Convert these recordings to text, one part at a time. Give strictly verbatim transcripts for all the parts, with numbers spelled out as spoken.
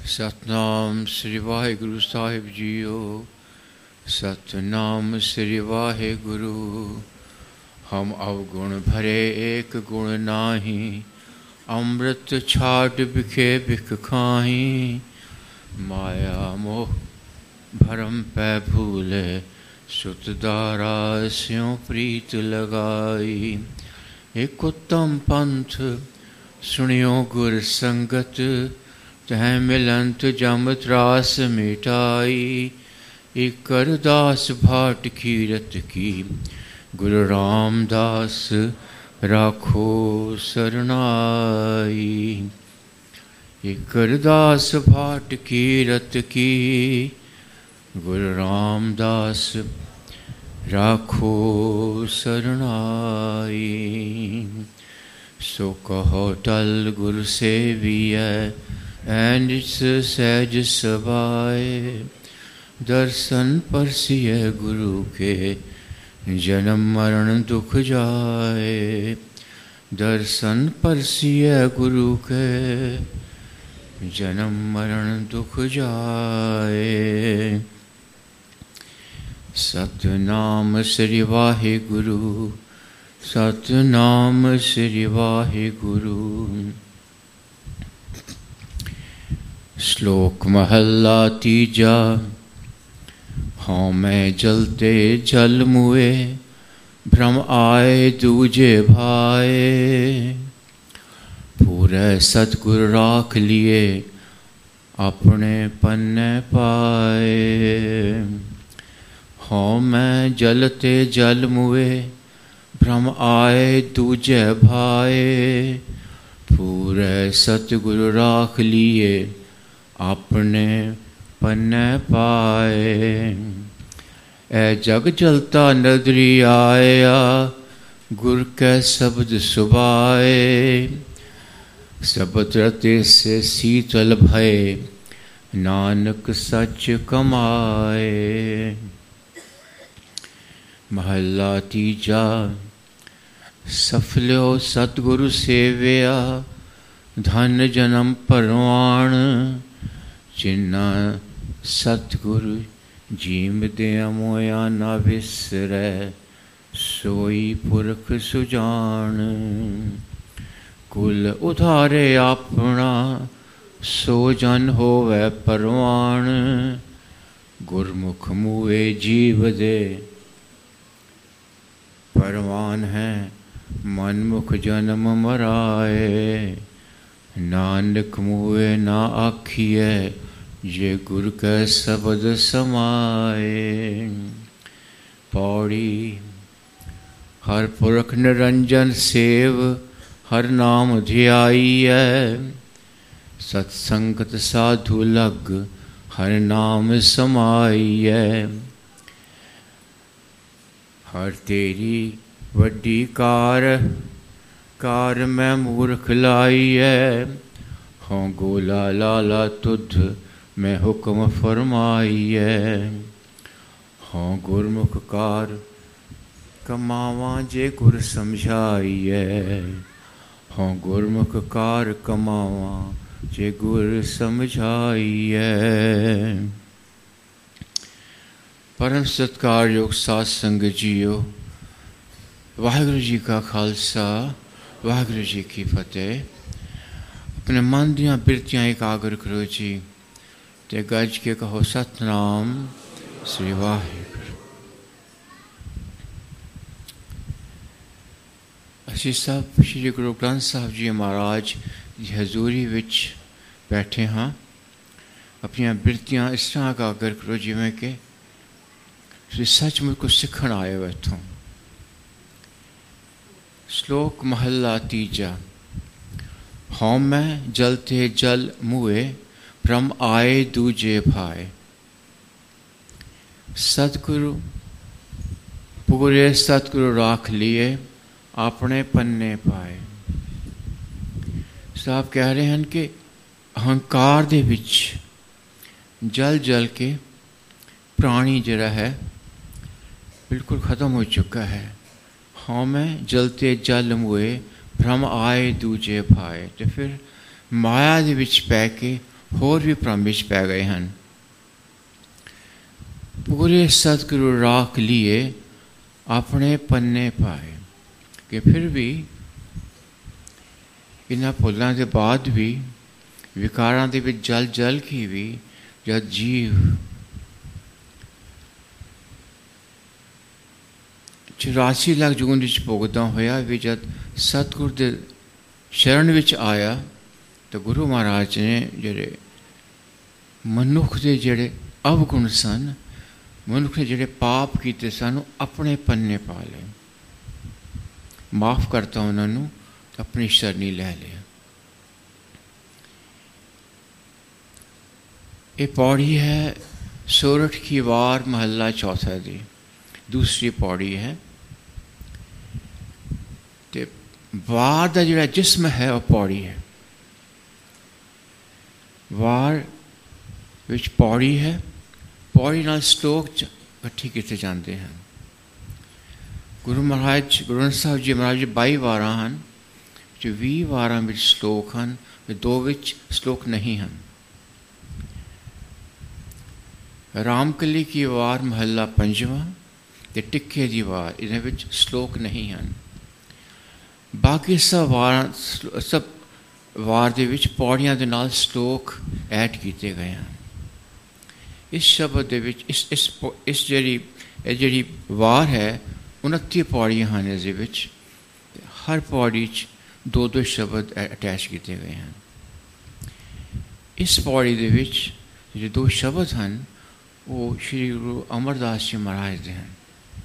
सतनाम श्री वाहिगुरु साहिब जीओ। सतनाम श्री वाहिगुरु। हम अवगुण भरे एक गुण नाही, अमृत छाट बिखे बिख खाही। माया मोह भरम पै भूले, सुत दारा स्यों प्रीत लगाई। एक उत्तम पंथ सुनियो गुर संगत, तह मिलंत जम त्रास मिटाई। एक अरदास भाट खीरत की, गुरु रामदास राखो सरनाई। एक अरदास भाट खीरत की, गुरु रामदास राखो सरनाई। सो कहो टल गुरु सेविय, and it's सहज सभाए। दर्शन परसिय गुरु के, जन्म मरण दुख जाए। दर्शन परसिय गुरु के, जन्म मरण दुख जाए। सतनाम श्री वाहिगुरु, सतनाम श्री वाहिगुरु। श्लोक महला तीजा। हाँ मैं जलते जल मुए, भ्रम आए दूजे भाए। पूरे सतगुर राख लिए, अपने पन्ने पाए। हाँ मैं जलते जल मुए, भ्रम आए दूजे भाए। पूरे सतगुर राख लिए, अपने पन्ने पाए। ए जग जलता नदरी आया, गुर के शब्द सुबाए। शब्द रते से शीतल भय, नानक सच कमाए। महला तीजा। सफल्यो सतगुरु सेविया, धन जन्म परवान। जिन्ना सतगुरु जीम दे मोया ना विसरै, सोई पुरख सुजान। कुल उधारे अपना, सो जन होवै परवान। गुरमुख मुए जीव दे, परवान है मनमुख जन्म मराए। नानक मुए ना आखिए, जे गुरु के शब्द समाए। पौड़ी। हर पुरख निरंजन सेव, हर नाम ध्याईऐ। सत्संगत साधु लग, हर नाम समाईऐ। हर तेरी वड्डी कार, कार मैं मूर्ख लाईऐ। हाँ गोला लाला तुध, मैं हुक्म फरमाईऐ। हाँ गुरमुख कार, कमावा जे गुर समझाईऐ। हाँ गुरमुख कार कमावा, जे गुर समझाईऐ। परम सत्कार योग साध संगत जीओ। वाहिगुरु जी का खालसा, वाहिगुरु जी की फतेह। अपने मन दियां बिरतियां एकाग्र करो जी, ते गज के कहो सतनाम श्री वाहिगुरु। असी सब श्री गुरु ग्रंथ साहब जी महाराज की हजूरी विच बैठे हाँ। अपनियां बिरतियां इस तरह एकाग्र करो जिमें कि ਤੁਸੀਂ सचमुच को सीखण आए हो इत्थों। श्लोक महला तीजा। हाँ मैं जलते जल मुए, भ्रम आए दूजे भाए। सतगुरु पूरे सतगुरु राख लिए, अपने पन्ने पाए। साहब कह रहे हैं कि अहंकार दे विच जल जल के प्राणी जरा है बिल्कुल ख़त्म हो चुका है। हाँ मैं जलते जल मुए, भ्रम आए दूजे भाए। तो फिर माया दे विच पै के होर भी भ्रम विच पै गए हैं। पूरे सतगुरु राख लिए अपने पन्ने पाए कि फिर भी इन्हां भुल्लां दे बाद भी विकारां दे विच जल जल के भी जद जीव चौरासी लाख जून विच भुगतदा होया भी जद सतगुर दे शरण विच आया तो गुरु महाराज ने जेड़े मनुख दे जेड़े अवगुण सन, मनुख ने जेड़े पाप किए सन, अपने पन्ने पा ले, माफ करता उन्होंने, अपनी शरणी लै लिया। ये पौड़ी है सोरठ की वार महला चौथा दी दूसरी पौड़ी है। ते वार का जिहड़ा जिस्म है वह पौड़ी है। वार विच पौड़ी है, पौड़ी नाल श्लोक इकट्ठे किए जाते हैं। गुरु महाराज गुरु ग्रंथ साहिब जी महाराज बाई वारां हैं, जो भी वारां विच श्लोक हैं, दो विच श्लोक नहीं हैं। रामकली की वार महला पंजवां ते टिक्के दी वार इन्हां विच श्लोक नहीं हैं। बाकी सब वार सब वार दे विच पौड़ियां दे नाल श्लोक ऐड किए गए हैं। इस शब्द दे विच इस इस इस जेह्ड़ी ये जेह्ड़ी वार है उनती पौड़ियां हैं। इस विच हर पौड़ी च दो दो शब्द अटैच किए गए हैं। इस पौड़ी दे विच जो दो शब्द हैं वो श्री गुरु अमरदास जी महाराज दे हैं।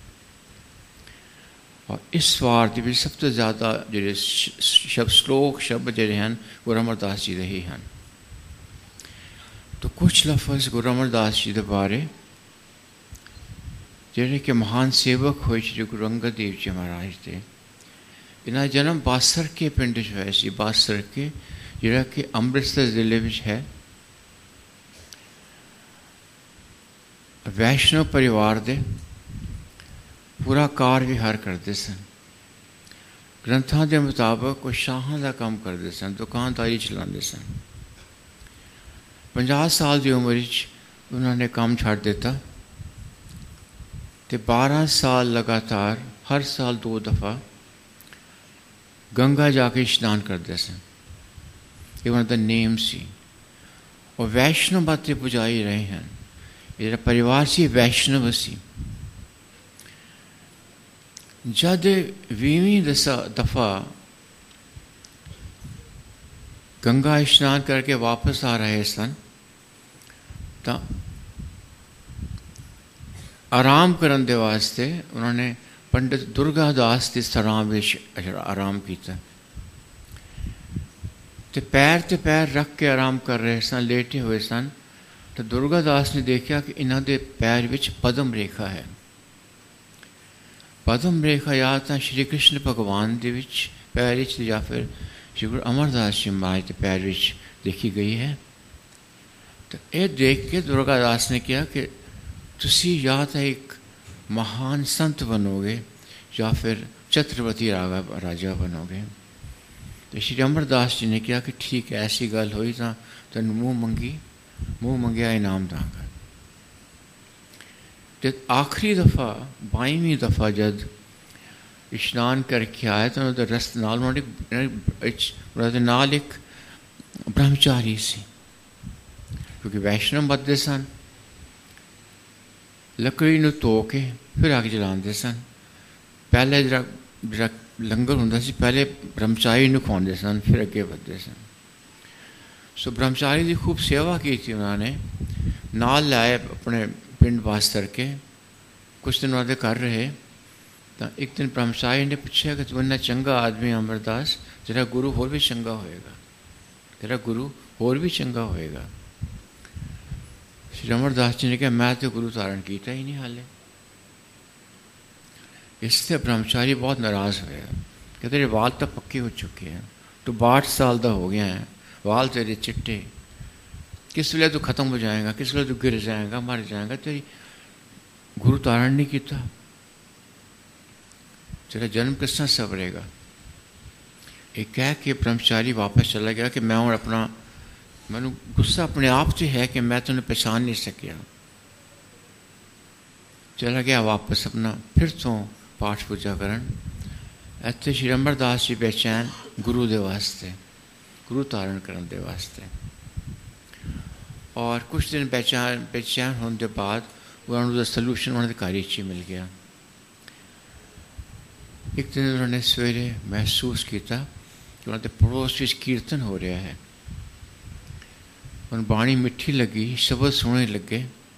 और इस वार के विच सब तो ज़्यादा जो शब्द श्लोक शब्द जोड़े हैं गुरु अमरदास जी दे ही हैं। तो कुछ लफज गुरु अमरदास जी के बारे जोड़े कि महान सेवक हुए श्री गुरु अंगद देव जी महाराज के। इन्होंने जन्म बासर के पिंड होया सी, बासर के जोड़ा कि अमृतसर जिले में है। वैष्णव परिवार दे पूरा कार विहार करते सन। ग्रंथों के मुताबिक वो शाहां का काम करते सन, दुकानदारी चलाते सन। पचास साल की उम्र उन्होंने काम छड़ दिता तो बारह साल लगातार हर साल दो दफ़ा गंगा जाके स्नान करते सन। ये उनका नेम सी। और वैष्णव मत के पुजारी रहे हैं। ये परिवार सी वैष्णव सी। जद वीवीं दफा गंगा स्नान करके वापस आ रहे सन तो आराम करने दे वास्ते उन्होंने पंडित दुर्गादास के सरां में आराम किया। तो पैर ते पैर रख के आराम कर रहे सन, लेटे हुए सन। तो दुर्गादास ने देखा कि इन्हों के पैर विच पद्म रेखा है। पद्म रेखा या तो श्री कृष्ण भगवान के विच पैर विच या फिर श्री गुरु अमरदास जी महाराज के पैर विच देखी गई है। तो ये देख के दुर्गादास ने कहा कि तुसी या तो एक महान संत बनोगे या फिर छत्रपति राजा राजा बनोगे। तो श्री अमरदास जी ने कहा कि ठीक है, ऐसी गल हुई तो तेन मूँह मंगी मूँह मंगया इनाम दांगा। तो आखिरी दफ़ा बाईवीं दफ़ा जद स्नान करके आया तो उन्होंने रस्त नाल उन्होंने नाल एक ब्रह्मचारी सी, क्योंकि वैष्णव मत दे सन। लकड़ी नूं धो के फिर अग जलाते सन। पहले जरा जरा लंगर हुंदा सी, पहले ब्रह्मचारी नूं खुआंदे सन, फिर अगे वधदे सन। सो ब्रह्मचारी की खूब सेवा की थी उन्होंने। नाल लाए अपने पिंड बासर के। कुछ दिन उन्होंने कर रहे तो एक दिन ब्रह्मचारी ने पूछा कि तू इन्ना चंगा आदमी अमरदास, तेरा गुरु होर भी चंगा होएगा, तेरा गुरु होर भी चंगा होएगा। श्री अमरदास जी ने कहा मैं तो गुरु धारण किया ही नहीं हाले। इससे ब्रह्मचारी बहुत नाराज़ होया कि तेरे वाल तो पक्के हो चुके हैं, तू बाठ साल का हो गया है, वाल तेरे चिट्टे, किस वे तू खत्म हो जाएगा, किस वे तू गिर जाएगा, मर जाएगा, तेरी गुरु धारण नहीं किया, तेरा जन्म किस तरह सवरेगा। एक कह के ब्रह्मचारी वापस चला गया कि मैं हूँ अपना मैनू गुस्सा अपने आप से है कि मैं तुझे पहचान नहीं सकिया। चला गया वापस अपना फिर तो पाठ पूजा करन। इत्थे श्री अमरदास जी बेचैन गुरु दे वास्ते, गुरु धारण करने दे वास्ते। और कुछ दिन बेचैन बेचैन होने के बाद उन्होंने सलूशन उन्होंने घर ही मिल गया। एक दिन उन्होंने सवेरे महसूस किया कि उन्होंने पड़ोस में कीर्तन हो रहा है। उन बाणी मिठी लगी, शब्द सोहने लगे,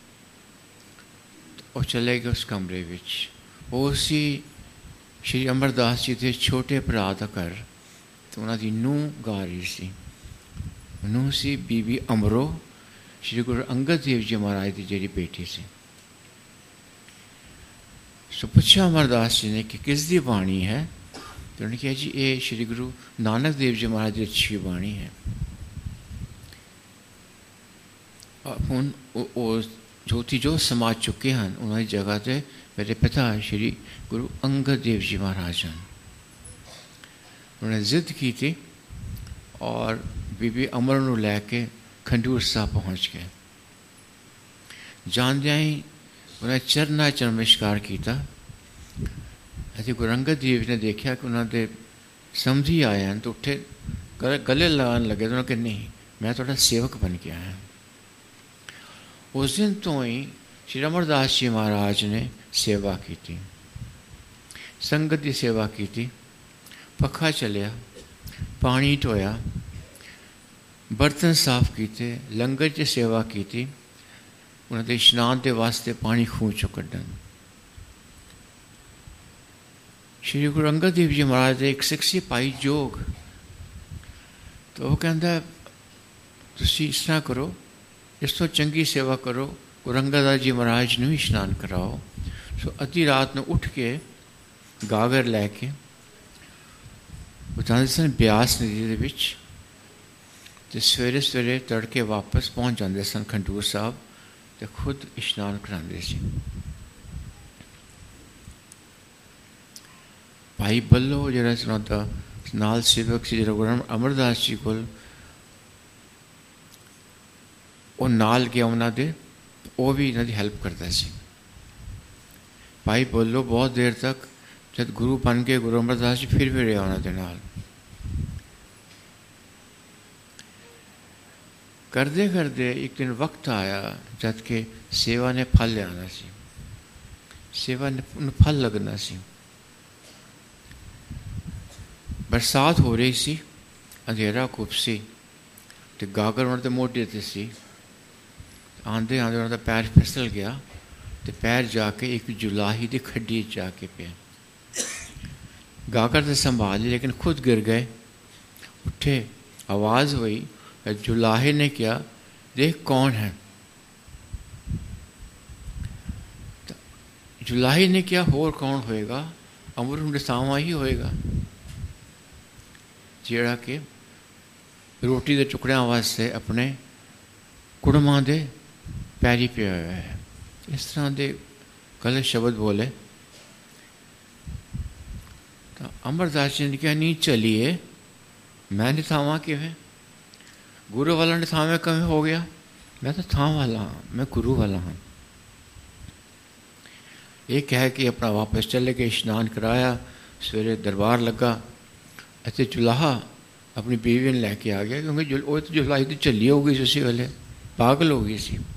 और चले गए उस कमरे विच। वो उसी श्री अमरदास जी के छोटे भरा का घर, तो उन्होंने नूह गा रही सी। नूह सी बीबी अमरो, श्री गुरु अंगद देव जी महाराज की जी बेटी सी। सो पूछा अमरदास जी ने कि किसकी बाणी है? तो उन्होंने कहा जी ये श्री गुरु नानक देव जी महाराज की अच्छी बाणी है। ਹੁਣ ਉਹ ਜੋਤੀ ਜੋ ਸਮਾਜ ਚੁੱਕੇ ਹਨ, ਉਹਨਾਂ ਦੀ ਜਗ੍ਹਾ 'ਤੇ ਮੇਰੇ ਪਿਤਾ ਸ਼੍ਰੀ ਗੁਰੂ ਅੰਗਦ ਦੇਵ ਜੀ ਮਹਾਰਾਜ ਹਨ। ਉਹਨਾਂ ਨੇ ਜ਼ਿੱਦ ਕੀਤੀ ਔਰ ਬੀਬੀ ਅਮਰ ਨੂੰ ਲੈ ਕੇ ਖੰਡੂਰ ਸਾਹਿਬ ਪਹੁੰਚ ਗਏ। ਜਾਂਦਿਆਂ ਹੀ ਉਹਨਾਂ ਚਰਨਾਂ 'ਚ ਨਮਸਕਾਰ ਕੀਤਾ ਅਤੇ ਗੁਰੂ ਅੰਗਦ ਦੇਵ ਜੀ ਨੇ ਦੇਖਿਆ ਕਿ ਉਹਨਾਂ ਦੇ ਸਮਝੀ ਆਏ ਹਨ, ਤਾਂ ਉੱਠੇ ਗਲੇ ਲਗਾਉਣ ਲੱਗੇ। ਉਹਨਾਂ ਕਹਿੰਦੇ ਨਹੀਂ, ਮੈਂ ਤੁਹਾਡਾ ਸੇਵਕ ਬਣ ਕੇ ਆਇਆ। उस दिन तो ही श्री अमरदास जी महाराज ने सेवा की थी, संगत की सेवा की थी। पखा चलिया, पानी ढोया, बर्तन साफ किए, लंगर च सेवा की थी। उन्होंने इशनान के वास्ते पानी खूह चो कढ़न। श्री गुरु अंगद देव जी महाराज एक सिख सी भाई जोग, तो वह कहता तुसी इस तरह करो, इस तो चंगी सेवा करो, गुरु अंगद जी महाराज ने भी इशनान कराओ। सो अद्धी रात में उठ के गागर लैके जाते सन ब्यास नदी के विच, ते सवेरे सवेरे तड़के वापस पहुँच जाते सन खंडूर साहब, तो खुद इशनान कराते सी। भाई बल्लो जरा सुनाता नाल सेवक से जरा गुरु अमरदास जी को वो नाल गया उन्होंने, वो भी इन्होंने हेल्प करता सी। भाई बोलो बहुत देर तक जब गुरु बन गए गुरु अमरदास जी, फिर भी रहा उन्होंने नाल। करते करते एक दिन वक्त आया जब के सेवा ने फल आना सी, सेवा ने फल लगना सी। बरसात हो रही सी, अंधेरा खूब सी, तो गागर उन्होंने मोटे ते सी। आंदे आंदे उन्होंने पैर फिसल गया, तो पैर जाके एक जुलाही की खड्डी जाके पे। गाकर तो संभाल ली, लेकिन खुद गिर गए। उठे, आवाज़ हुई, जुलाहे ने क्या देख कौन है? तो जुलाही ने क्या होर कौन होएगा? अमर सावा ही होएगा, जेड़ा के रोटी के टुकड़ियां वास्ते अपने कुड़मां दे पैरी पे हुआ है। इस तरह के गलत शब्द बोले। तो अमरदास जी ने कहा नहीं चलिए, मैं नहीं थावा कि गुरु वाला ने थावे कम हो गया, मैं तो थां वाला हाँ, मैं गुरु वाला हाँ। ये कह के अपना वापस चले गए, इशनान कराया, सवेरे दरबार लगा। अच्छे जुलाहा अपनी बीवी ने लैके आ गया, क्योंकि जुल वो तो जुलाई तो झली हो गई उसी वेले, पागल हो गई सी।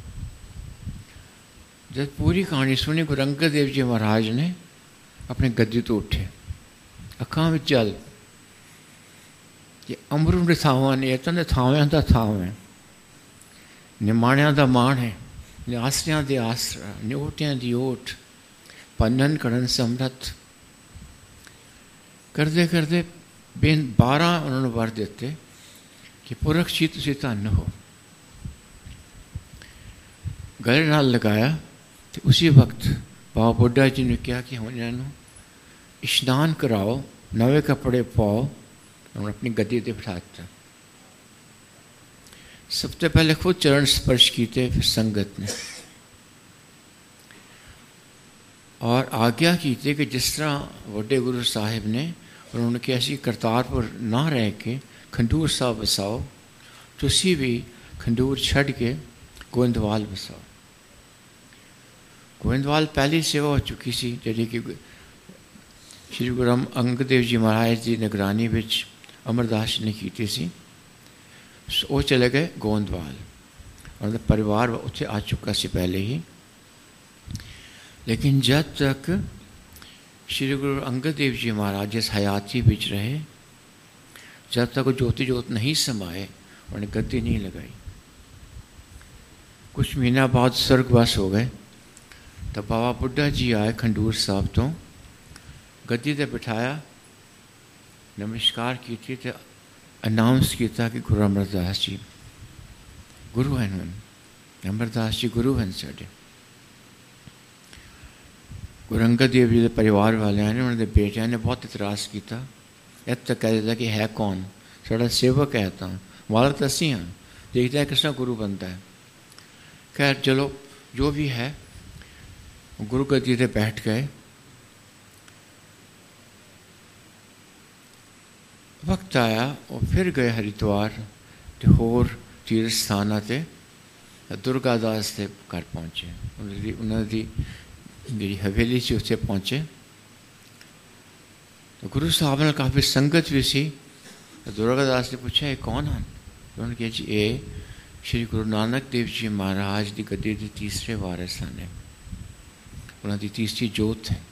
जब पूरी कहानी सुनी, गुरु अंगद देव जी महाराज ने अपने गद्दी तो उठे, अखां विच जल कि अमरू ने थावां ने, तो ने थाव्यां दा थाव है, निमाणियां दा मान है, निआसरियां दे आसरा, न्योटियां दी ओट, पन्नन कड़न समरथ। करते करते बेन बारह उन्होंने वर देते कि पुरख जी तुसीं धन हो। गले नाल लगाया, तो उसी वक्त बाबा बुड्ढा जी ने कहा कि हम इन्हों इशनान कराओ, नवे कपड़े पाओ, उन्होंने अपनी गद्दी पर बिठा दिया। सबसे पहले खुद चरण स्पर्श किए, फिर संगत ने, और आज्ञा की थी कि जिस तरह वड्डे गुरु साहिब ने उन्होंने कहा कि करतारपुर ना रह के खंडूर साहब बसाओ, तुसी भी खंडूर छड़ के गोविंदवाल बसाओ। गोविंदवाल पहली सेवा हो चुकी सी जी कि श्री गुरु अंगद देव जी महाराज की निगरानी में अमरदास ने की सी। वो चले गए गोविंदवाल और परिवार उत्थे आ चुका सी पहले ही। लेकिन जब तक श्री गुरु अंगद देव जी महाराज जिस हयाती बिच रहे, जब तक वो ज्योति ज्योत नहीं समाए, उन्हें गद्दी नहीं लगाई। कुछ महीना बाद स्वर्गवास हो गए तो बाबा बुड्ढा जी आए खंडूर साहब तो, गद्दी ते बिठाया, नमस्कार की थी तो अनाउंस किया कि गुरु अमरदास जी गुरु हैं। हम अमरदास जी गुरु हैं साढ़े। गुरु अंगद देव जी के परिवार वाले ने, उन्होंने बेटिया ने बहुत इतराज़ किया। इत तक कह दिया कि है कौन, साड़ा सेवक है, तो वाला तो असी हाँ, देखता है किस तरह गुरु बनता है। खैर चलो जो भी है, गुरु गद्दी पे बैठ गए। वक्त आया और फिर गए हरिद्वार ते होर तीर्थ स्थानां ते दुर्गादास के घर पहुँचे। उन्होंने जी हवेली से उत्थे पहुँचे तो गुरु साहब ने काफ़ी संगत भी सी। दुर्गादास ने पूछा ये कौन हैं? उन्होंने कहा जी ये श्री गुरु नानक देव जी महाराज की गद्दी के तीसरे वारिस हैं, उन्होंने तीसरी जोत है।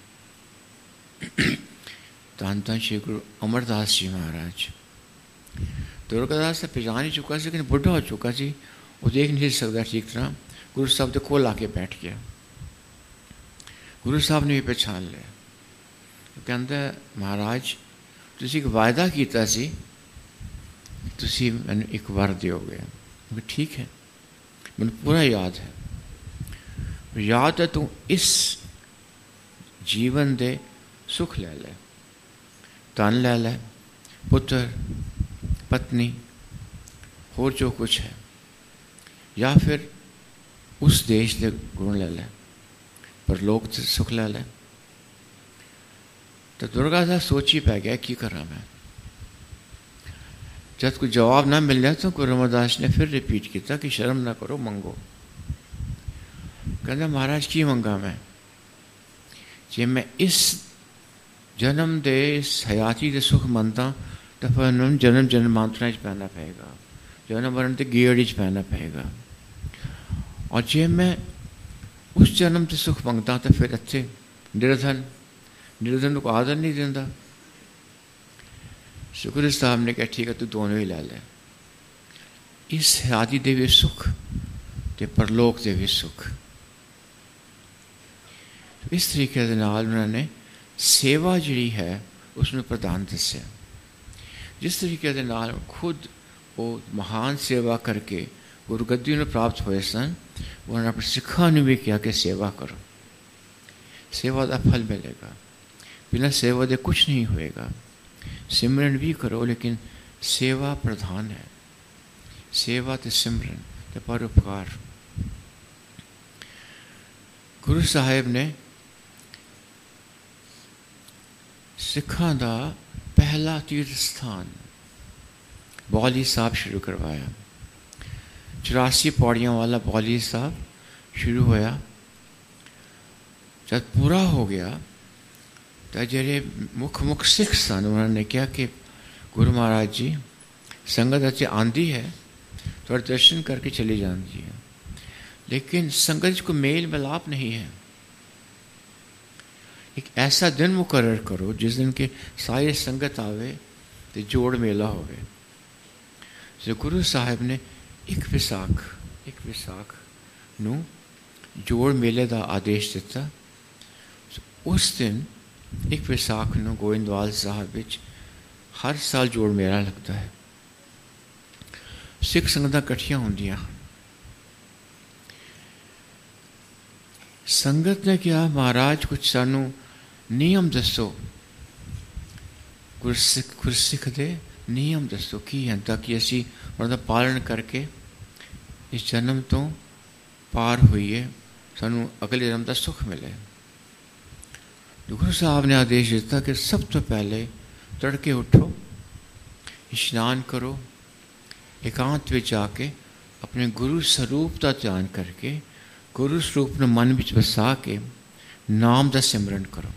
धन धन श्री गुरु अमरदास जी महाराज। दुर्गादास से पहचान ही चुका सी, लेकिन बुढ़ा हो चुका सी, वो देख नहीं सकता ठीक तरह। गुरु साहब के कोल आके बैठ गया। गुरु साहब ने भी पहचान लिया। कहता महाराज तुसी एक वायदा किया सी, तुसी मैंने एक वर दोगे। ठीक है, मैंने पूरा याद है। याद है तू इस जीवन दे सुख ले ले, धन ले ले, पुत्र पत्नी होर जो कुछ है, या फिर उस देश के गुण ले ले, पर लोक से सुख ले ले। तो दुर्गादास सोची पै गया की करा मैं। जब कोई जवाब ना मिल जाए तो गुरु अमरदास ने फिर रिपीट किया कि शर्म ना करो, मंगो। कहता महाराज की मंगा मैं, जे मैं इस जन्म दे इस हयाती दे सुख मनता तो फिर जन्म जन्मांतरा च पैना पेगा, जन्म मरण के गेड़ च पैना पेगा। और जे मैं उस जन्म से सुख मंगता तो फिर अच्छे निर्धन, निर्धन को आदर नहीं देता। गुरु साहब ने कहा ठीक है तू दोनों ही ले ले, इस हयाती दे भी सुख ते परलोक दे भी सुख। इस तरीके के नाल उन्होंने सेवा जी है उसमें प्रधान दस्या। जिस तरीके के नाल खुद वो महान सेवा करके गुरु गद्दी में प्राप्त हुए सन, उन्होंने अपने सिखा ने भी किया कि सेवा करो, सेवा का फल मिलेगा, बिना सेवा दे कुछ नहीं होएगा। सिमरन भी करो लेकिन सेवा प्रधान है, सेवा ते सिमरन ते परोपकार। गुरु साहेब ने सिखा का पहला तीर्थ स्थान बौली साहब शुरू करवाया। चौरासी पौड़ियाँ वाला बौली साहब शुरू होया। जब पूरा हो गया तो जेरे मुख मुख सिख सन उन्होंने कहा कि गुरु महाराज जी संगत अच्छी आंदी है थोड़ा दर्शन करके चली जाती है, लेकिन संगत को मेल मिलाप नहीं है। एक ऐसा दिन मुकर्रर करो जिस दिन के सारे संगत आवे तो जोड़ मेला होवे। तो गुरु साहब ने एक विसाख एक विसाख नू जोड़ मेले का आदेश दिता। उस दिन एक विसाख नू गोविंदवाल साहब विच हर साल जोड़ मेला लगता है। सिख संगतां इकट्ठियां होंदियां। संगत ने कहा महाराज कुछ सानू नियम दसो, गुरसिख गुरसिख दे नियम दसो की है ताकि असी उनका पालन करके इस जन्म तो पार होइए, सानू अगले जन्म का सुख मिले। गुरु साहब ने आदेश दिता कि सब तो पहले तड़के उठो, स्नान करो, एकांत में जाके अपने गुरु स्वरूप का ध्यान करके गुरु स्वरूप ने मन विच वसा के नाम का सिमरन करो।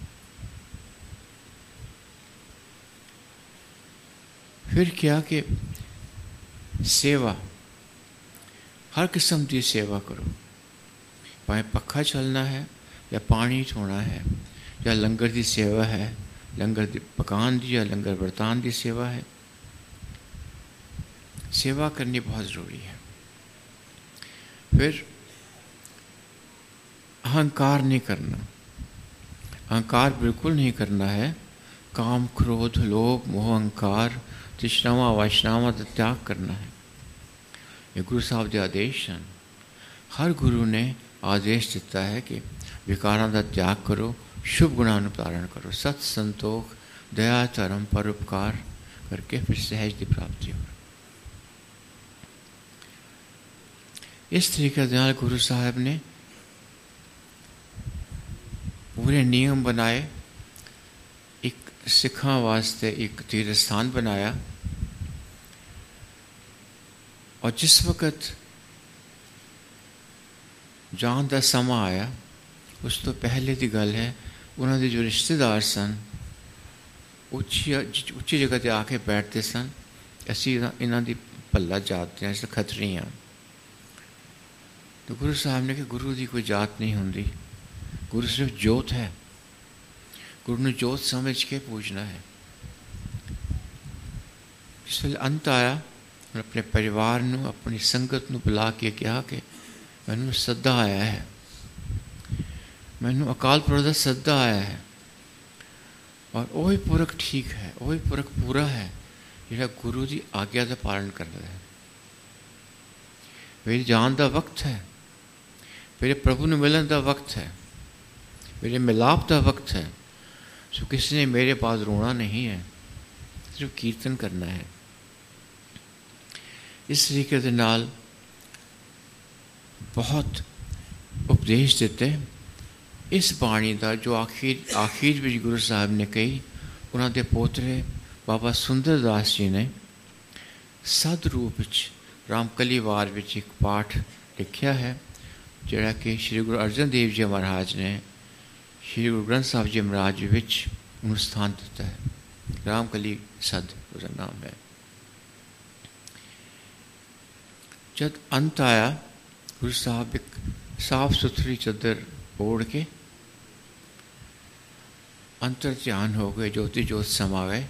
फिर क्या कि सेवा, हर किस्म की सेवा करो, भाई पखा चलना है या पानी धोना है या लंगर की सेवा है, लंगर दी पकान की या लंगर बरतान की सेवा है। सेवा करनी बहुत ज़रूरी है। फिर अहंकार नहीं करना, अहंकार बिल्कुल नहीं करना है। काम क्रोध लोभ मोह अहंकार तृष्णावां वासनावां का त्याग करना है। ये गुरु साहब के आदेश हैं। हर गुरु ने आदेश दिता है कि विकारां का त्याग करो, शुभ गुणां नूं धारण करो, सत संतोख दया धर्म परोपकार करके फिर सहज की प्राप्ति हो। इस तरीके से गुरु साहब ने पूरे नियम बनाए। एक सिखा वास्ते एक तीर्थ स्थान बनाया और जिस वक्त जान का समा आया उस तो पहले की गल है, उन्होंने जो रिश्तेदार सन उच्ची उच्ची जगह पर आके बैठते सन। असी इन्हों की भला जात हैं, अस खतरी हाँ। तो गुरु साहब ने कहा गुरु की कोई जात नहीं होंगी, गुरु सिर्फ जोत है, गुरु ने जोत समझ के पूजना है। जिस वे अंत आया और अपने परिवार नूं अपनी संगत नूं बुला के कहा कि मैनू सद्दा आया है, मैनू अकाल पुरख का सद्दा आया है और वही पुरख ठीक है, वही पुरख पूरा है जिहड़ा गुरु की आग्या का पालन करता है। मेरी जान का वक्त है, मेरे प्रभु ने मिलन का वक्त है, मेरे मिलाप का वक्त है। सो किसी ने मेरे पास रोना नहीं है, सिर्फ कीर्तन करना है। इस तरीके के नाल बहुत उपदेश देते। इस बाणी का जो आखिर आखिर में गुरु साहब ने कही, उन्होंने पोतरे बाबा सुंदरदास जी ने सद रूप रामकलीवार में एक पाठ लिखा है, जोड़ा कि श्री गुरु अर्जन देव जी महाराज ने श्री गुरु ग्रंथ साहब जी महाराज विच उन्हें स्थान दिता है। रामकली सद उसका नाम है। जब अंत आया, गुरु साहब एक साफ सुथरी चादर ओढ़ के अंतर ध्यान हो गए, ज्योति ज्योत समा गए।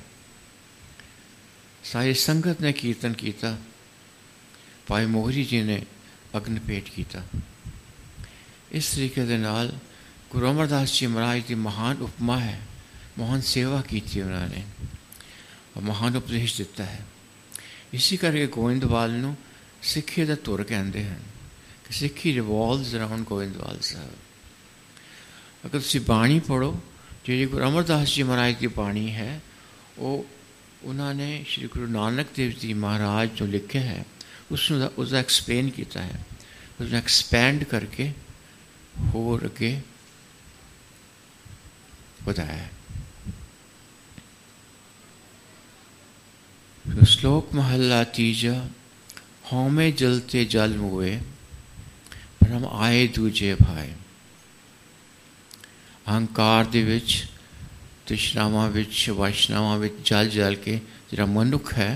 सारी संगत ने कीर्तन किया, भाई मोहरी जी ने अग्न भेंट किया। इस तरीके के नाल गुरु अमरदास जी महाराज की महान उपमा है, महान सेवा की थी उन्होंने और महान उपदेश दिता है। इसी करके गोविंदवाल नूं सिक्खी का धुर कहते हैं कि सिक्खी रिवॉल्व्स अराउंड गोविंदवाल साहब। अगर तुसीं बाणी पढ़ो, जी गुरु अमरदास जी महाराज की बाणी है, वो उन्होंने श्री गुरु नानक देव जी महाराज जो लिखे है उसका उसका एक्सप्लेन किया है, उसने एक्सपैंड करके होर अगे बताया है। तो श्लोक महला तीजा, हौमे जलते जल मुए भ्रम आए दूजे भाई। अहंकार दे विच तृष्णावां विच वासनावां विच जल जल के जिहड़ा मनुख है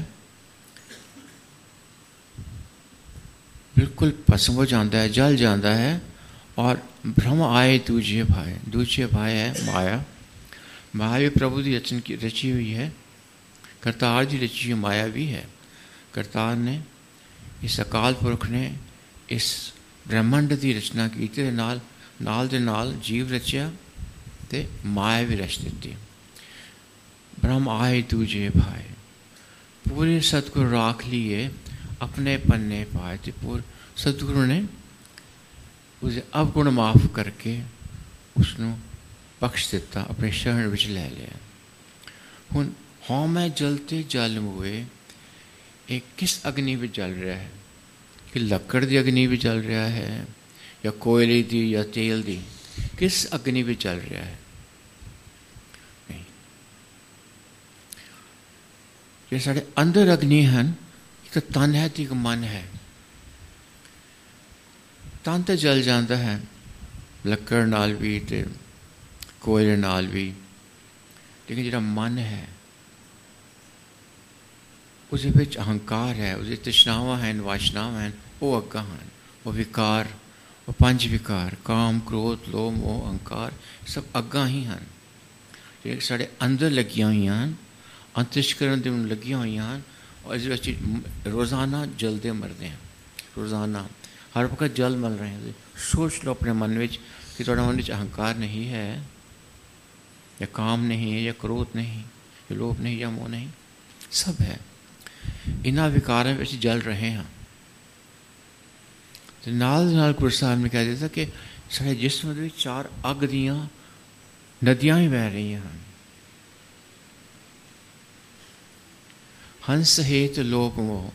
बिल्कुल भस्म हो जाता है, जल जाता है। और भ्रम आए दूजे भाई, दूजे भाई है माया। माया भी प्रभु की रचन की रची हुई है, करतार की रची हुई माया भी है। करतार ने इस अकाल पुरख ने इस ब्रह्मंड की रचना की, ते नाल नाल दे नाल जीव रचिया ते माया भी रच दी। भ्रम आए दूजे भाई, पूरे सतगुरु राख लिए अपने पन्ने पाए। तो पूरे सतगुरु ने उसे अवगुण माफ करके उसनों बख्श दिता, अपने शरण विच लै लिया। हुण हौमै जलते जल मुए, एक किस अग्नि में जल रहा है? कि लकड़ की अग्नि भी जल रहा है या कोयले की या तेल की? किस अग्नि में जल रहा है? नहीं, ये साढ़े अंदर अग्नि हैं। एक तो तन है तो एक मन है। तन तो जल जाता है लक्कड़ नाल भी ते कोयले नाल भी, लेकिन जिहड़ा मन है उस विच अहंकार है, उस तृष्णावां हैं, वासनावां हैं, वो अग्गां हैं, वो विकार, वो पंज विकार काम क्रोध लोभ मोह अहंकार सब अग्गां ही हैं ਜਿਹੜੇ ਸਾਡੇ अंदर लगियां हुई हैं, अंतरिक्षकरण ਦੇ ਨੂੰ ਲੱਗੀਆਂ ਹੋਈਆਂ ਹਨ। और इस ਅਸੀਂ रोज़ाना जलते मरते हैं, रोज़ाना हर वक्त जल मल रहे हैं। सोच लो अपने मन में कि थोड़ा मन में अहंकार नहीं है, या काम नहीं है, या क्रोध नहीं, या लोभ नहीं, या मोह नहीं, सब है। इन्हां विकारां में जल रहे हैं। तो नाल नाल गुरु साहब ने कह दिया कि साढ़े जिस्म में चार अग दियां नदियां ही बह रही हैं। हंस हेत लोभ मोह,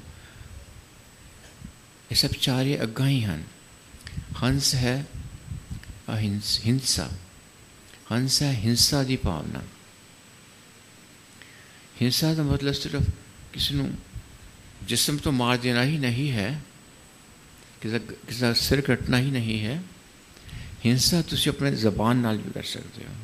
ये सब चारे अग्गा ही हैं। हंस है अहिंस हिंसा, हंस है हिंसा की भावना। हिंसा का मतलब सिर्फ किसी को जिस्म तो मार देना ही नहीं है, किसी किसी का सिर कटना ही नहीं है। हिंसा तुम अपने जबान नाल भी कर सकते हो।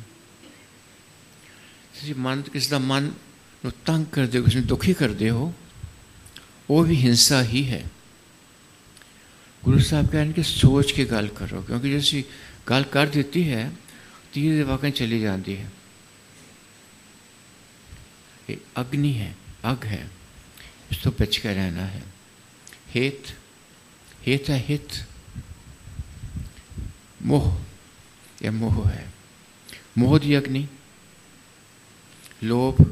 तुम मन किसी का मन ਨੂੰ ਤੰਗ ਕਰਦੇ ਹੋ, ਕਿਸੇ ਨੂੰ ਦੁਖੀ ਕਰਦੇ ਹੋ, ਉਹ ਵੀ ਹਿੰਸਾ ਹੀ ਹੈ। ਗੁਰੂ ਸਾਹਿਬ ਕਹਿੰਦੇ ਕਿ ਸੋਚ ਕੇ ਗੱਲ ਕਰੋ, ਕਿਉਂਕਿ ਜੇ ਅਸੀਂ ਗੱਲ ਕਰ ਦਿੱਤੀ ਹੈ ਤੀਰ ਦੇ ਵਾਕਾਂ ਚਲੀ ਜਾਂਦੀ ਹੈ। ਇਹ ਅਗਨੀ ਹੈ, ਅੱਗ ਹੈ, ਇਸ ਤੋਂ ਬਚ ਕੇ ਰਹਿਣਾ ਹੈ। ਹੇਤ ਹੇਤ ਹੈ ਹਿਤ, ਮੋਹ ਇਹ ਮੋਹ ਹੈ, ਮੋਹ ਦੀ ਅਗਨੀ, ਲੋਭ,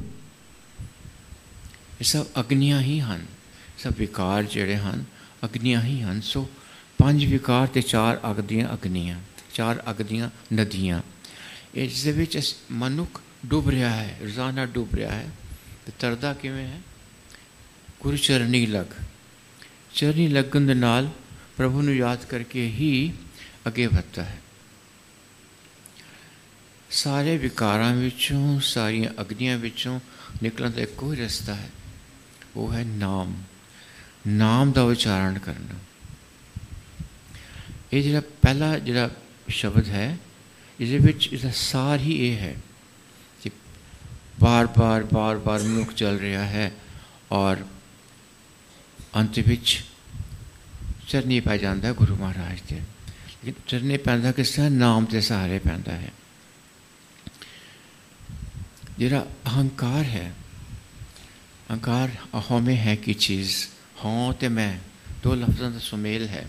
ये सब अग्नियां ही हैं। सब विकार जिहड़े हैं अग्नियां ही हैं। सो पंज विकार ते चार अग दियां अग्नियां, चार अग दियां नदियां, इस दे विच मनुख डुब रहा है, रोज़ाना डुब रहा है। तो तरदा किवें है? गुरु चरनी लग, चरनी लगन दे नाल प्रभु नूं याद करके ही अगे वधदा है। सारे विकारां विचों, सारियां अग्नियां विचों निकलण दा इक्को ही रस्ता है, वो है नाम, नाम का उच्चारण करना। ये जो पहला जो शब्द है इसका सार ही ये है कि बार बार बार बार मनुख चल रहा है और अंत विच चरनी पै जाता है गुरु महाराज के। लेकिन चरनी पैंदा किस तरह? नाम के सहारे पैंदा है। जिहड़ा अहंकार है, अहंकार अहों में है की चीज़, हों तो मैं, दो लफ्ज़ों का सुमेल है।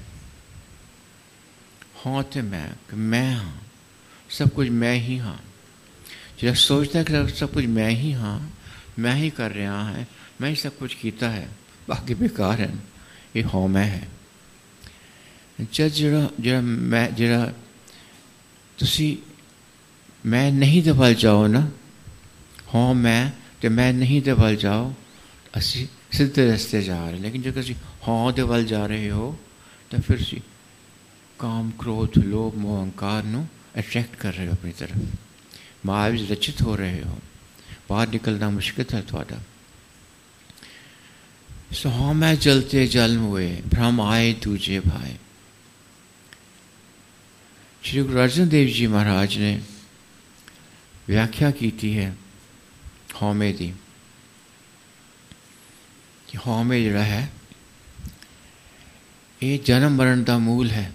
हों तो मैं, कि मैं हाँ, सब कुछ मैं ही हाँ। जो सोचता है कि सब कुछ मैं ही हाँ, मैं ही कर रहा है, मैं ही सब कुछ किया है, बाकी बेकार है, ये हों मैं है। जब जरा जरा मैं जरा तुसी मैं नहीं दे वल जाओ ना, हों मैं तो मैं नहीं दे वल जाओ, असी सीधे रस्ते जा रहे। लेकिन जब असी हाँ दे वल जा रहे हो तो फिर असी काम क्रोध लोभ मोह अहंकार नू अट्रैक्ट कर रहे हो अपनी तरफ, माया विच रचित हो रहे हो, बाहर निकलना मुश्किल है थोड़ा। सो हाँ मैं जलते जल हुए भ्रम आए दूजे भाई। श्री गुरु अर्जन देव जी महाराज ने व्याख्या की है हौमे दी, कि हौमे जिहड़ा है ये जन्म मरण का मूल है।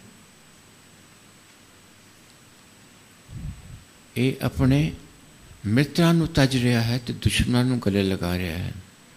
ये अपने मित्रां नूं तज रहा है तो दुश्मनां नूं गले लगा रहा है।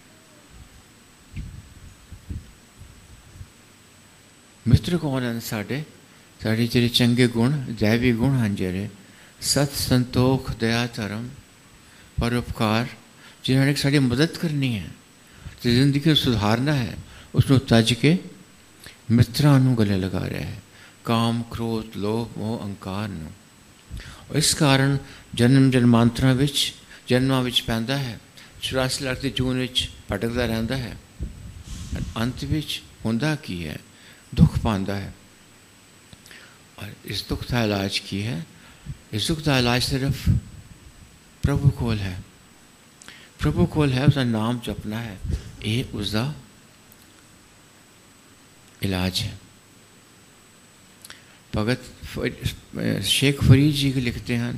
मित्र कौन हैं? साढ़े साढ़े जिहड़े चंगे गुण दैवी गुण हैं, जिहड़े सत संतोख दया धर्म परोपकार, जिन्होंने साड़ी मदद करनी है, तो जिंदगी को सुधारना है, उसको तज के मित्रां नूं गले लगा रहा है, काम क्रोध लोभ मोह अहंकार नूं। और इस कारण जन्म जन्मांतरां विच जन्मां विच पैंदा है, चौरासी लाख की जून विच भटकदा रहिंदा है, अंत विच हुंदा की है? दुख पांदा है। और इस दुख का इलाज की है? इस दुख का इलाज सिर्फ प्रभु कोल है, प्रभु कोल है, उसका नाम जपना है, ये उसका इलाज है। भगत शेख फरीद जी के लिखते हैं,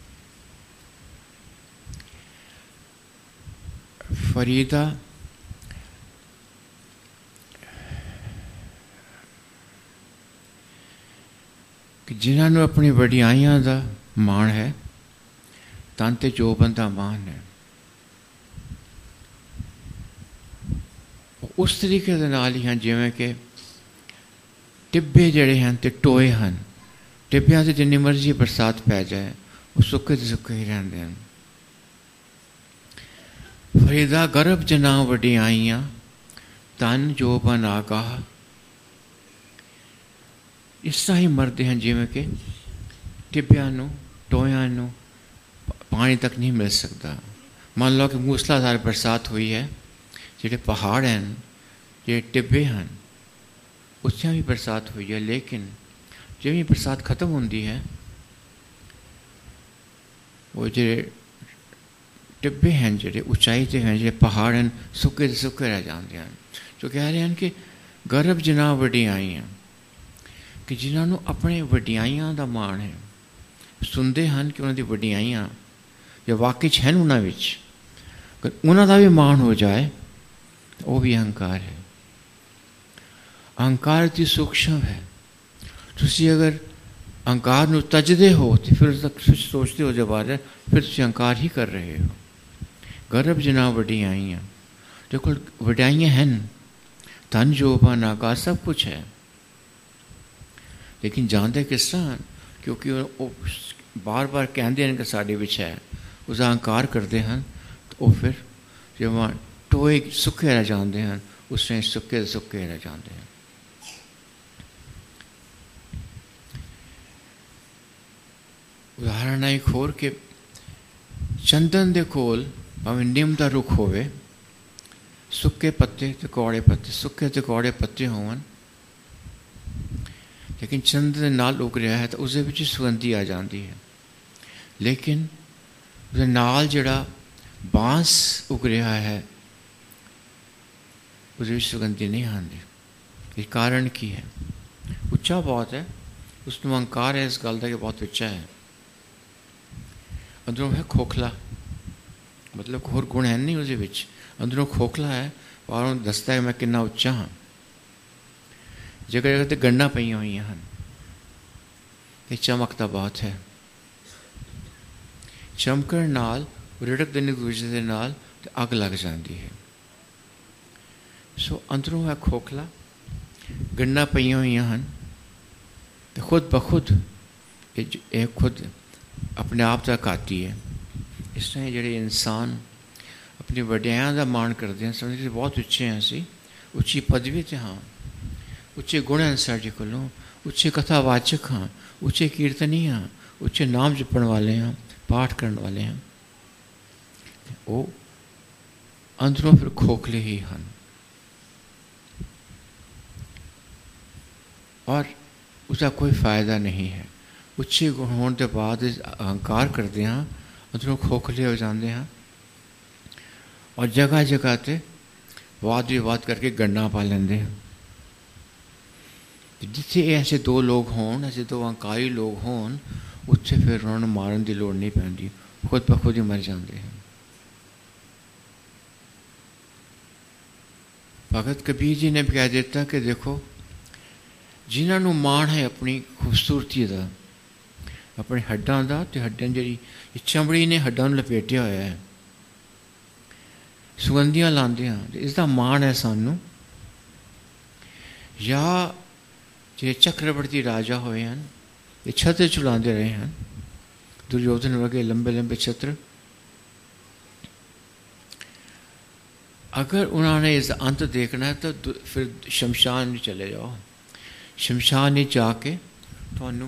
फरीदा कि जिन्होंने अपनी वडियाइयां दा मान है, तन ते जो बंदा मान है, उस तरीके दे नाल ही हैं जिवें कि टिब्बे जड़े हैं ते टोए हैं। टिब्बियां से जिन्नी मर्जी बरसात पै जाए वो सुक्के ते सुक्के ही रहंदे हैं। फरीदा गर्भ जना वडियाइयां तन जो बन आगाह, इस तरह ही मरते हैं जिवें कि टिब्बियां नूं टोयां नूं पानी तक नहीं मिल सकता। मान लो कि मूसलाधार बरसात हुई है, जिहड़े पहाड़ हैं, जिहड़े टिब्बे हैं, उत्थे भी बरसात हुई है, लेकिन जिवें बरसात खत्म होंदी है वो जिहड़े टिब्बे हैं, जिहड़े उचाई ते हैं, जिहड़े पहाड़ हैं, सुक्के ते सुक्के रह जाते हैं। जो कह रहे हैं कि गर्भ जना वडियाइयां, कि जिन्होंने अपने वडियाइयां दा मान है, सुनते हैं कि उन्होंने वडियाइयां या वाकई हैं उन्होंने विच, अगर उन्हों का भी मान हो जाए तो वह भी अहंकार है। अहंकार इतनी सूक्ष्म है, तुसी अगर अहंकार नूं तजदे हो तो फिर तक सोचते हो जब बारे फिर तुसी अहंकार ही कर रहे हो। गर्भ जना वडियाइयां, जो कोल वडियाइयां हैं, धन जोबन आकाश सब कुछ है, लेकिन जानते किस तरह, क्योंकि वो बार बार कहते हैं कि साढ़े विच है, उसका अहंकार करते हैं, तो वो फिर जब वहाँ टोए सुखे रह जाते हैं, उसमें सुखे सुखे रह जाते हैं। उदाहरण एक होर के चंदन दे कोल भावें निम दा रुख होवे, सुके पत्ते ते कौड़े पत्ते, सुके ते कौड़े पत्ते होवन, लेकिन चंदन दे नाल उग रहा है तो उसदे विच सुगंधी आ जाती है। लेकिन उसदे नाल जिहड़ा बांस उग रहा है उसदे विच सुगंधी नहीं आती। ये कारण की है? उच्चा बहुत है, उसनूं अहंकार है इस गल दा कि बहुत उच्चा है, अंदरों है खोखला, मतलब होर गुण है नहीं उसदे विच, अंदरों खोखला है, बाहरों दसदा है मैं कितना उच्चा हाँ। जगह जगह ते गंढां पईयां होईयां हन, ते चमकदा बहुत है, चमकण नाल रिड़कदे ने दूजे दे नाल ते अग लग जाती है। सो अंदरों है खोखला, गंढां पईयां होईयां हन, ते खुद ब खुद ये खुद अपने आप तक आती है। इस तरह जिहड़े इंसान अपनी वडियाइयां दा मान करते हैं, समझते बहुत उच्चे हैं, असीं उच्ची पदवी ते हाँ, उच्चे गुण हैं साढ़े कोलों, उच्चे कथावाचक हाँ, उच्चे कीर्तनी हाँ, उच्चे नाम जपण वाले हाँ, पाठ करने वाले हैं, वो अंदरों फिर खोखले ही हैं। और उसका कोई फायदा नहीं है। उच्चे गुण होने के बाद अहंकार करते हैं, अंदरों खोखले हो जाते हैं, और जगह जगह ते वाद विवाद करके गंढां पा लेंदे हैं। जिथे ऐसे दो लोग होन, ऐसे दो अहंकारी लोग होन, उत्थे फिर उन्होंने मारन की लोड़ नहीं पैंदी, खुद ब खुद ही मर जाते हैं। भगत कबीर जी ने भी कह दिता कि देखो, जिन्होंने मान है अपनी खूबसूरती का, अपने हड्डां का, तो हड्डां जी चमड़ी ने हड्डां नूं लपेटिया होया है, सुगंधियां लाते हैं, इसका मान है सानू। या जे चक्रवर्ती राजा होए हैं, ये छत्र चलाते रहे हैं, दुर्योधन वगे लंबे लंबे छत्र, अगर उन्होंने इस अंत देखना है तो फिर शमशान में चले जाओ, शमशान में जाके थानू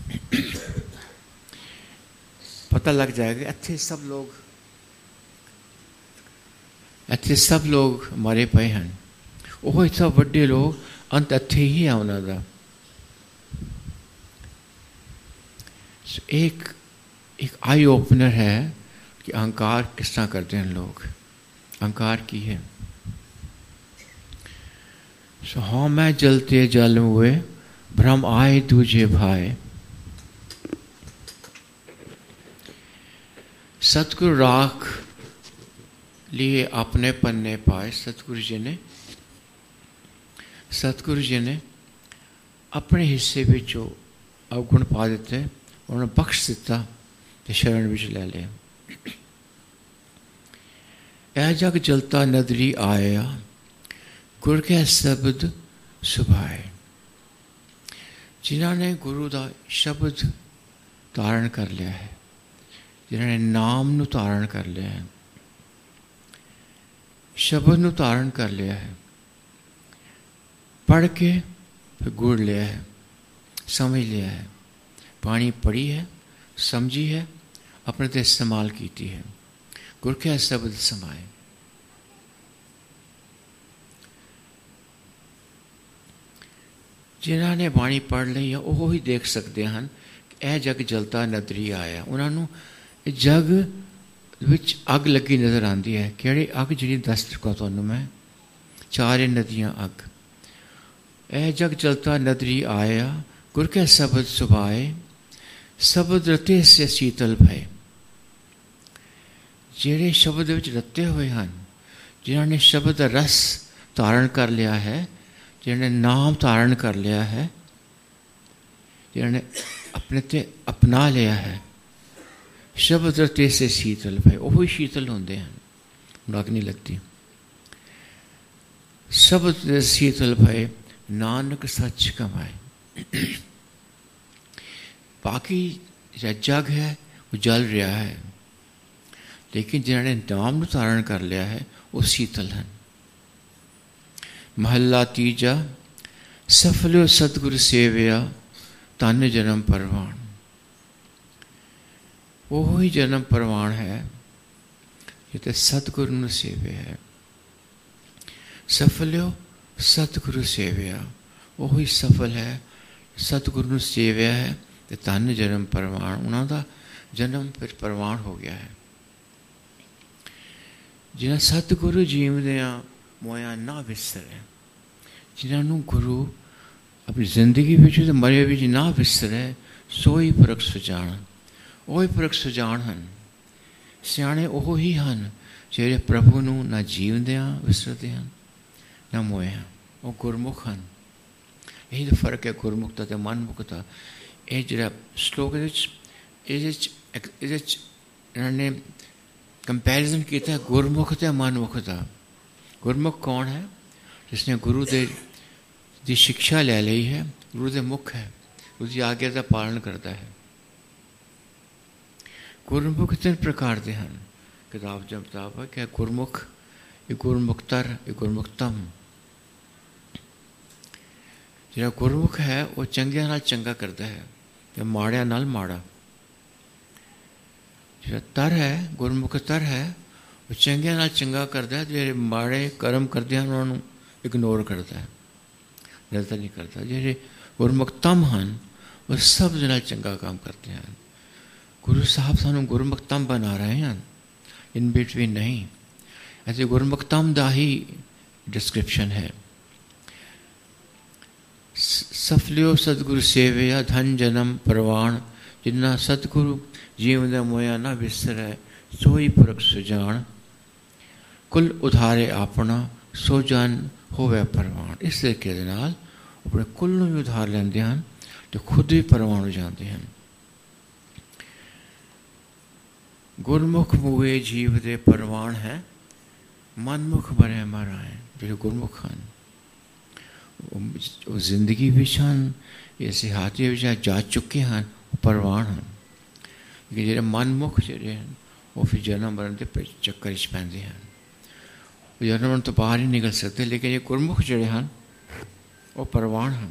पता लग जाएगा इत्थे सब लोग इत्थे सब लोग मरे पे हैं, वो इतना वड्डे लोग अंत इत्थे ही है उन्होंने। एक एक आई ओपनर है कि अहंकार किस तरह करते हैं लोग, अहंकार की है। सो हाँ मैं जलते जल हुए भ्रम आए दूजे भाए। सतगुरु राख लिए अपने पन्ने पाए। सतगुरु जी ने सतगुरु जी ने अपने हिस्से ਵਿੱਚ अवगुण पा दिते, उन्होंने बख्श दिता ते शरण विच ले लिया। ऐ जग जलता नदरी आया, गुर के शब्द सुभाए। जिन्होंने गुरु का शब्द धारण कर लिया है, जिन्होंने नाम नू धारण कर लिया है, शब्द नू धारण कर लिया है, पढ़ के फिर गुड़ लिया है, समझ लिया है, पानी पढ़ी है, समझी है, अपने ते इस्तेमाल की है, गुर के शब्द समाए। जिन्होंने बाणी पढ़ ली है वो ही देख सकते हैं कि यह जग जलता नदरी आया। उन्होंने जग विच अग लगी नज़र आती है। कि अग जी दस चुका तुहानू मैं, चार नदियाँ अग। यह जग जलता नदरी आया, गुर के शब्द सुभाए। शब्द रते से शीतल भय। जेड़े शब्द विच रते हुए हैं, जिन्होंने शब्द रस धारण कर लिया है, जिन्होंने नाम धारण कर लिया है, जिन्होंने अपने ते अपना लिया है, शब्द रते से शीतल भय। वो ही शीतल होंगे हैं, अग नहीं लगती। शब्द शीतल भय नानक सच कमाए। बाकी जो जग है वो जल रहा है, लेकिन जिन्होंने नाम धारण कर लिया है वो शीतल हैं। महला तीजा सफलो सतगुरु सेविया, धन जन्म परवान। वो ही जन्म परवान है जिते सतगुरु ने सेवे है। सफलो सतगुरु सेविया, वो ही सफल है, सतगुरु ने सेविया है तो धन जन्म परवान। उन्होंने जन्म फिर परवान हो गया है। जिन्हें सतगुरु जीवदिया मोया ना विसरे, जिन्होंने गुरु अपनी जिंदगी विच ते मरे विच ना विसरे, सोई परख सुजान। वही परख सुजान हैं। सियाणे वो ही हैं जेड़े प्रभु नू ना जीवदिया विसरते हैं ना मोया। वो गुरमुख हैं। यही तो फर्क है गुरमुखता ते मनमुखता। ये जो श्लोक इन्होंने कंपैरिजन किया है गुरमुख ते मनमुख का। गुरमुख कौन है? जिसने गुरु दे दी शिक्षा ले ली है, गुरु दे मुख है, उसकी आज्ञा का पालन करता है। गुरमुख तीन प्रकार के हैं। किताब जब किताब है क्या गुरमुख, ये गुरमुखतर, ये गुरमुखतम। जो गुरमुख है वो चंगिया नाल चंगा करता है तो माड़िया नाल माड़ा। जो तर है, गुरमुख तर है, वो चंगिया नाल चंगा करता है, जो माड़े कर्म करते हैं उन्होंने इग्नोर करता है, नजर नहीं करता। जो गुरमुखतम हैं वो सब नाल चंगा काम करते हैं। गुरु साहब सानू गुरमुखतम बना रहे हैं, इन बिटवीन नहीं। ऐसे गुरमुखतम का ही डिस्क्रिप्शन है। सफलियो सतगुरु सेविया, धन जन्म परवान। जिन्ना सतगुरु जीवन दा मोया ना विसरै, सोई पुरख सुजान। कुल उधारे अपना, सो जन होवे परवान। इस तरीके दे नाल अपने कुल नूं भी उधार लैंदे हैं तो खुद भी परवान हो जाते हैं। गुरमुख मुए जीव दे परवान है, मनमुख बने मराए। जो गुरमुख हैं वो जिंदगी भी हैं, ऐसे हाथी भी जा चुके हैं, वो परवान हैं। लेकिन जो मनमुख जोड़े हैं वो फिर जन्म मरण के चक्कर च पैंदे हैं, वो जन्म मरण तो बाहर ही निकल सकते। लेकिन ये गुरमुख जोड़े हैं वो परवान हैं।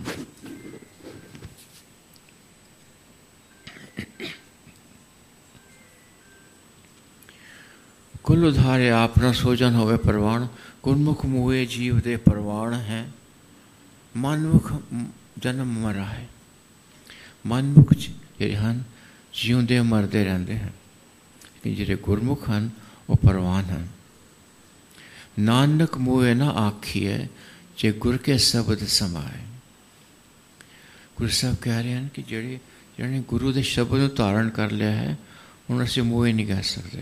कुल उधारे आपना, सोजन होवे परवान। गुरमुख मुए जीव दे परवान है, मनमुख जन्म मरा है। मनमुख जे हैं जीवते मरते रहते हैं, लेकिन जो गुरमुख हैं वो परवान हैं। नानक मुए ना आखिए, जे गुर के शब्द समाए। गुरु साहब कह रहे हैं कि ਜਿਹੜੇ ਜਿਹਨੇ ਗੁਰੂ ਦੇ ਸ਼ਬਦ ਨੂੰ ਧਾਰਨ ਕਰ ਲਿਆ ਹੈ ਹੁਣ ਅਸੀਂ ਮੂੰਹ ਹੀ ਨਹੀਂ ਕਹਿ ਸਕਦੇ।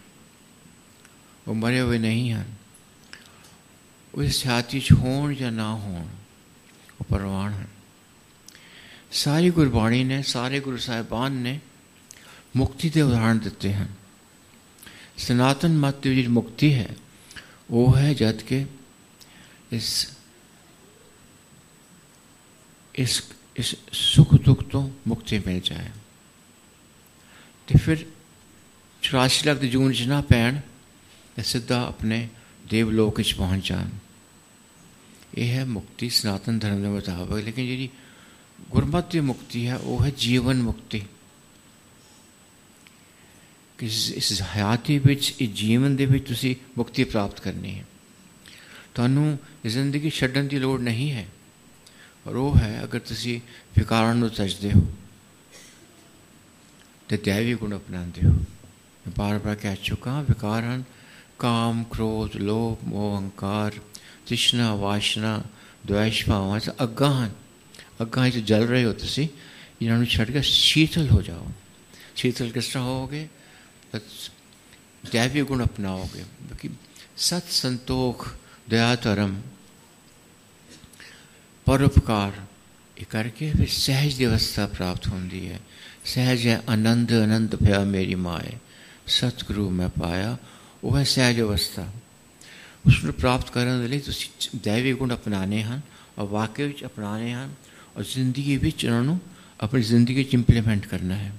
ਉਹ ਮਰੇ ਹੋਏ ਨਹੀਂ ਹਨ, ਉਹ ਇਸ ਛਾਤੀ 'ਚ ਹੋਣ ਜਾਂ ਨਾ ਹੋਣ ਉਹ ਪ੍ਰਵਾਨ ਹਨ। ਸਾਰੀ ਗੁਰਬਾਣੀ ਨੇ, ਸਾਰੇ ਗੁਰੂ ਸਾਹਿਬਾਨ ਨੇ ਮੁਕਤੀ ਦੇ ਉਦਾਹਰਣ ਦਿੱਤੇ ਹਨ। ਸਨਾਤਨ ਮਤ ਦੀ ਜਿਹੜੀ ਮੁਕਤੀ ਹੈ ਉਹ ਹੈ ਜਦ ਕਿ ਇਸ ਇਸ ਇਸ ਸੁੱਖ ਦੁੱਖ ਤੋਂ ਮੁਕਤੀ ਮਿਲ ਜਾਏ ਅਤੇ ਫਿਰ ਚੁਰਾਸੀ ਲੱਖ ਦੀ ਜੂਨ 'ਚ ਨਾ ਪੈਣ ਅਤੇ ਸਿੱਧਾ ਆਪਣੇ ਦੇਵਲੋਕ ਵਿੱਚ ਪਹੁੰਚ ਜਾਣ। ਇਹ ਹੈ ਮੁਕਤੀ ਸਨਾਤਨ ਧਰਮ ਦੇ ਮੁਤਾਬਕ। ਲੇਕਿਨ ਜਿਹੜੀ ਗੁਰਮਤਿ ਦੀ ਮੁਕਤੀ ਹੈ ਉਹ ਹੈ ਜੀਵਨ ਮੁਕਤੀ, ਕਿ ਇਸ ਹਯਾਤੀ ਵਿੱਚ, ਇਸ ਜੀਵਨ ਦੇ ਵਿੱਚ ਤੁਸੀਂ ਮੁਕਤੀ ਪ੍ਰਾਪਤ ਕਰਨੀ ਹੈ। ਤੁਹਾਨੂੰ ਜ਼ਿੰਦਗੀ ਛੱਡਣ ਦੀ ਲੋੜ ਨਹੀਂ ਹੈ, ਔਰ ਉਹ ਹੈ ਅਗਰ ਤੁਸੀਂ ਵਿਕਾਰਾਂ ਨੂੰ ਤਜਦੇ ਹੋ ਅਤੇ ਦੈਵੀ ਗੁਣ ਅਪਣਾਉਂਦੇ ਹੋ। ਮੈਂ ਬਾਰ ਬਾਰ ਕਹਿ ਚੁੱਕਾ, ਵਿਕਾਰ ਹਨ ਕਾਮ, ਕ੍ਰੋਧ, ਲੋਭ, ਮੋਹ, ਅਹੰਕਾਰ, ਤ੍ਰਿਸ਼ਨਾ, ਵਾਸ਼ਨਾ, ਦੁਆਇਸ਼ ਭਾਵਾਂ 'ਚ ਅੱਗਾਂ ਹਨ। ਅੱਗਾਂ 'ਚ ਜਲ ਰਹੇ ਹੋ ਤੁਸੀਂ, ਇਹਨਾਂ ਨੂੰ ਛੱਡ ਕੇ ਸ਼ੀਤਲ ਹੋ ਜਾਓ। ਸ਼ੀਤਲ ਕਿਸ ਤਰ੍ਹਾਂ ਹੋਵੋਗੇ? ਦੈਵੀ ਗੁਣ ਅਪਣਾਓਗੇ। ਕਿ ਸਤ, ਸੰਤੋਖ, ਦਇਆ, ਧਰਮ, ਪਰਉਪਕਾਰ ਇਹ ਕਰਕੇ ਫਿਰ ਸਹਿਜ ਦੀ ਅਵਸਥਾ ਪ੍ਰਾਪਤ ਹੁੰਦੀ ਹੈ। ਸਹਿਜ ਹੈ ਆਨੰਦ, ਆਨੰਦ ਭਇਆ ਮੇਰੀ ਮਾਏ, ਸਤਿਗੁਰੂ ਮੈਂ ਪਾਇਆ। ਉਹ ਹੈ ਸਹਿਜ ਅਵਸਥਾ। ਉਸ ਨੂੰ ਪ੍ਰਾਪਤ ਕਰਨ ਦੇ ਲਈ ਤੁਸੀਂ ਦੈਵੀ ਗੁਣ ਅਪਣਾਉਣੇ ਹਨ, ਔਰ ਵਾਕਿਆ ਵਿੱਚ ਅਪਣਾਉਣੇ ਹਨ, ਔਰ ਜ਼ਿੰਦਗੀ ਵਿੱਚ ਉਹਨਾਂ ਨੂੰ ਆਪਣੀ ਜ਼ਿੰਦਗੀ 'ਚ ਇੰਪਲੀਮੈਂਟ ਕਰਨਾ ਹੈ।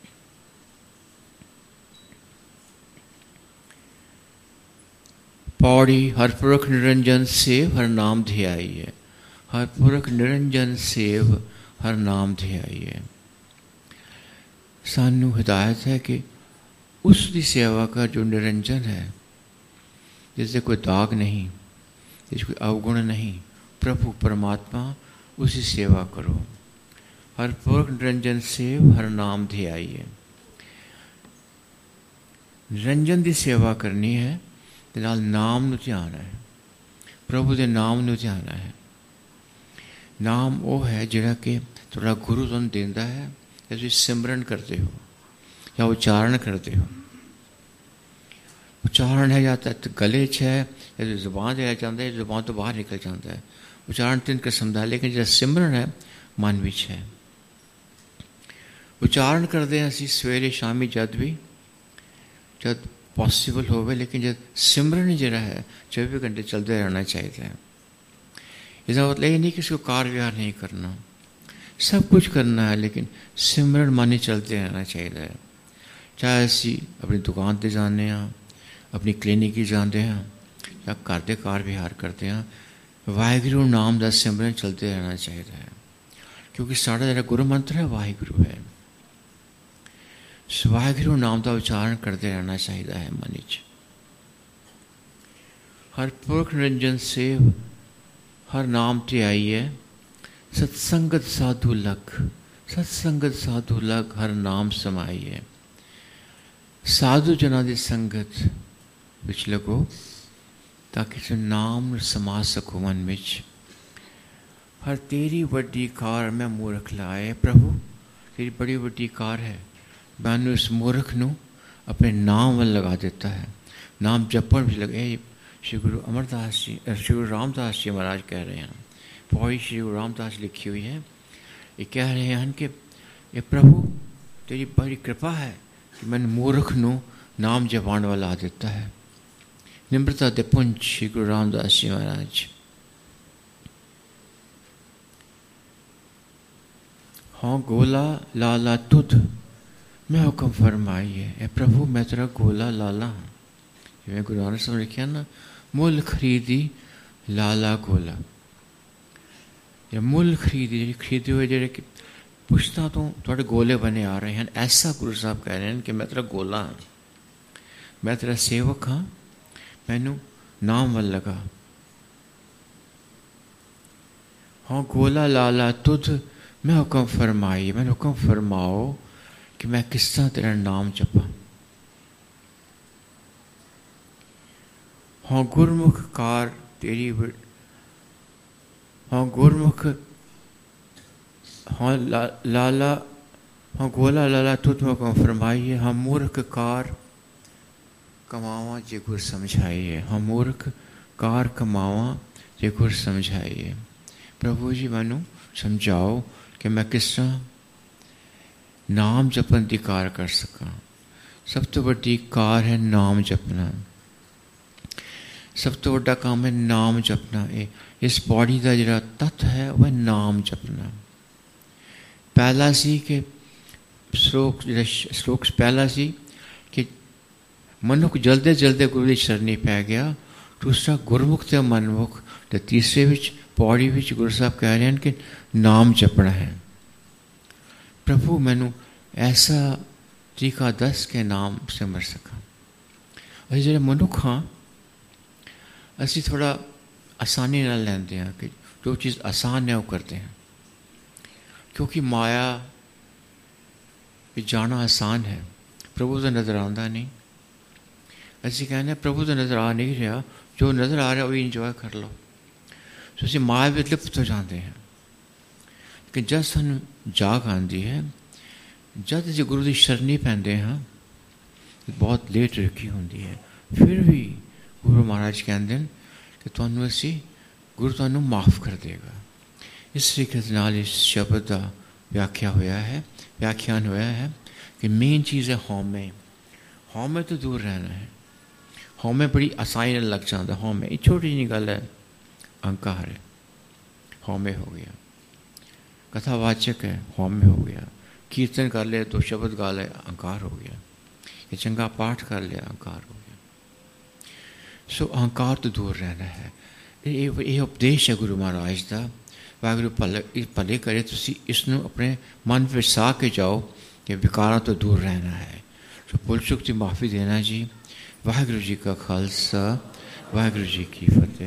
पौड़ी हर पुरख निरंजन सेव हर नाम ध्याई है। हर पुरख निरंजन सेव हर नाम ध्याई है। सानू हिदायत है कि उसकी सेवा का जो निरंजन है, जिससे कोई दाग नहीं, जिससे कोई अवगुण नहीं, प्रभु परमात्मा उसकी सेवा करो। हर पुरख निरंजन सेव हर नाम ध्याई है। निरंजन की सेवा करनी है ਤੇ ਨਾਲ ਨਾਮ ਨੂੰ ਧਿਆਉਣਾ ਹੈ, ਪ੍ਰਭੂ ਦੇ ਨਾਮ ਨੂੰ ਧਿਆਉਣਾ ਹੈ। ਨਾਮ ਉਹ ਹੈ ਜਿਹੜਾ ਕਿ ਤੁਹਾਡਾ ਗੁਰੂ ਤੁਹਾਨੂੰ ਦਿੰਦਾ ਹੈ, ਜੇ ਤੁਸੀਂ ਸਿਮਰਨ ਕਰਦੇ ਹੋ ਜਾਂ ਉਚਾਰਨ ਕਰਦੇ ਹੋ। ਉਚਾਰਨ ਹੈ ਜਾਂ ਤਾਂ ਗਲੇ 'ਚ ਹੈ ਜਾਂ ਜ਼ੁਬਾਨ 'ਤੇ ਆ ਜਾਂਦਾ ਹੈ, ਜ਼ੁਬਾਨ ਤੋਂ ਬਾਹਰ ਨਿਕਲ ਜਾਂਦਾ ਹੈ। ਉਚਾਰਨ ਤਿੰਨ ਕਿਸਮ ਦਾ, ਲੇਕਿਨ ਜਿਹੜਾ ਸਿਮਰਨ ਹੈ ਮਨ ਵਿੱਚ ਹੈ। ਉਚਾਰਨ ਕਰਦੇ ਹਾਂ ਅਸੀਂ ਸਵੇਰੇ ਸ਼ਾਮੀ ਜਦ ਵੀ, ਜਦ ਪੋਸੀਬਲ ਹੋਵੇ, ਲੇਕਿਨ ਜਦ ਸਿਮਰਨ ਜਿਹੜਾ ਹੈ ਚੌਵੀ ਘੰਟੇ ਚੱਲਦੇ ਰਹਿਣਾ ਚਾਹੀਦਾ ਹੈ। इसका मतलब ये नहीं कि इसको कार व्यवहार नहीं करना, सब कुछ करना है, लेकिन सिमरन माने चलते रहना चाहिए। चाहे असी अपनी दुकान पर जाने हाँ, अपनी क्लिनिक ही जाते हैं या घर के कार विहार करते हैं, वाहिगुरु नाम का सिमरन चलते रहना चाहिए, क्योंकि साढ़ा जो गुरु मंत्र है वाहिगुरु है। वाहिगुरु नाम का उच्चारण करते रहना चाहिए है मन च। हर पुरख निरंजन सेव हर नाम ते आई है। सत्संगत साधु लख, सत्संगत साधु लख हर नाम समाई है। साधु जना की संगत विच लगो ताकि तुम नाम समा सको मन में। हर तेरी वड्डी कार मैं मूर्ख लाए, प्रभु तेरी बड़ी वड्डी कार है, मैंने इस मूर्ख नू अपने नाम वाल लगा देता है। नाम जपण भी लगे। श्री गुरु अमरदास जी, श्री गुरु रामदास जी महाराज कह रहे हैं, पौड़ी श्री गुरु रामदास लिखी हुई है, ये कह रहे हैं कि ये प्रभु तेरी बड़ी कृपा है कि मैंने मूर्ख नू नाम जपान वाला देता है। निम्रता दे पुंज श्री गुरु रामदास जी महाराज। हाँ गोला लाला तुध मैं हुक्म फरमाइए। ए प्रभु मैं तेरा गोला लाला हूँ। जिवें गुरु नानक साहब ने लिखा ना, मुल खरीदी लाला गोला, या मुल खरीदी जी खरीदे हुए जेडे कि पुश्तां तो थोड़े गोले बने आ रहे हैं, ऐसा गुरु साहब कह रहे हैं कि मैं तेरा गोला हाँ, मैं तेरा सेवक हाँ, मैनू नाम वल लगा। हाँ गोला लाला तुध मैं हुक्म फरमाई, मैंने हुक्म फरमाओ कि मैं किस तरह तेरा नाम जपा। हाँ गुरमुख कार तेरी, हाँ गुरमुख हाँ ला, लाला हाँ गोला लाला तुत में को फरमाइए, हम मूर्ख कार कमावा जे गुर समझाइए, हम मूर्ख कार कमावा जे गुर समझाइए। प्रभु जी मैनू समझाओ कि मैं किस तरह नाम जपन की कार कर सका। सब तो वड्डी कार है नाम जपना, सब तो वड्डा काम है नाम जपना। इस बॉडी का जिहड़ा तत्व है वह नाम जपना। पहला सी कि श्लोक जिहड़ा श्लोक पहला सी कि मनुख जल्दे जल्दे गुरु की शरणी पै गया। दूसरा गुरमुख ते मनमुख। तो तीसरे विच पौड़ी विच गुरु साहब कह रहे हैं कि नाम जपना है। प्रभु मैनू ऐसा तरीका दस के नाम सिमर सका। असीं जिहड़े मनुख हाँ असीं थोड़ा आसानी नाल लैंदे हैं कि जो चीज़ आसान है वो करते हैं, क्योंकि माया जाना आसान है। प्रभु तो नज़र आता नहीं। असीं कहने प्रभु तो नज़र आ नहीं रहा, जो नज़र आ रहा वही इंजॉय कर लो। तो असीं माया में लिप्त हो जाते हैं। लेकिन जब सानू जाग आती है, जब असीं गुरु की शरणी पैंदे हाँ, बहुत लेट रखी होती है, फिर भी गुरु महाराज कहते हैं कि तुहानू असी गुरु तुहानू माफ़ कर देगा। इस तरीके नाल इस शब्द का व्याख्या होया है व्याख्यान होया है कि मेन चीज़ है हौमे। हौमे तो दूर रहना है। हौमे बड़ी आसानी नाल लग जाता। हौमे ये छोटी जी गल है, अहंकार है, हौमे हो गया। कथावाचक है, हौमे हो गया। कीर्तन कर लिया तो शब्द गा लिया, अहंकार हो गया। ये चंगा पाठ कर लिया, अहंकार हो गया। सो अहंकार तो दूर रहना है। ये उपदेश है गुरु महाराज का। वाहिगुरु भले भले करे तुसी इसनों अपने मन में सा के जाओ कि विकारों तो दूर रहना है। तो भुल चुक की माफ़ी देना जी। वाहिगुरु जी का खालसा, वाहिगुरु जी की फतेह।